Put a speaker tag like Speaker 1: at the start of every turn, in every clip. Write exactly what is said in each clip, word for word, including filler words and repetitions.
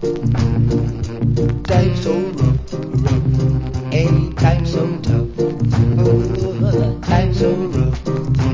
Speaker 1: Time so rough, rough. Hey, time so tough. Oh, time so rough.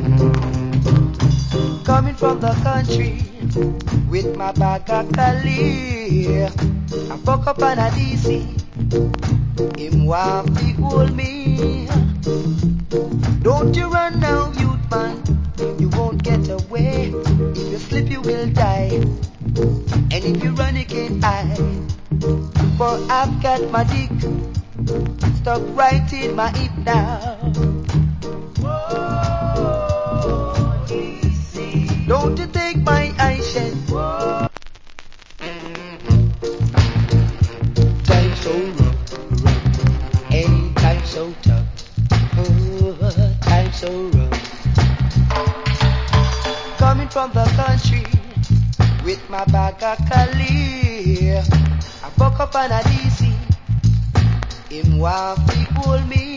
Speaker 1: Coming from the country with my bag of Cali, I woke up on a D C. Him want to hold me. Don't you run now, youth man. You won't get away. If you slip, you will die. And if you run, you can't hide. For I've got my dick stuck right in my hip now. Whoa, easy. Don't you take my eye shed. Time so rough, rough. Hey, time so tough. Oh, time so rough. Coming from the country with my bag of Cali, I woke up on a D C. Him want to hold me.